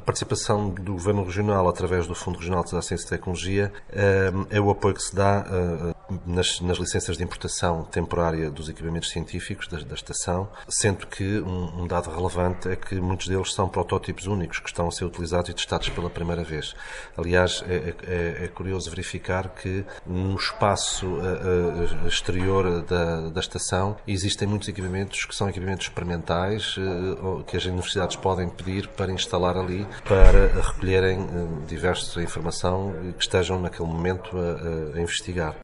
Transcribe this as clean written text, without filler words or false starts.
participação do Governo Regional através do Fundo Regional de Ciência e Tecnologia é o apoio que se dá nas licenças de importação temporária dos equipamentos científicos da estação, sendo que um dado relevante é que muitos deles são protótipos únicos que estão a ser utilizados e testados pela primeira vez. Aliás, é curioso verificar que no espaço exterior da estação existem muitos equipamentos que são equipamentos experimentais que as universidades podem pedir para instalar ali, para recolherem diversa informação que estejam naquele momento a investigar.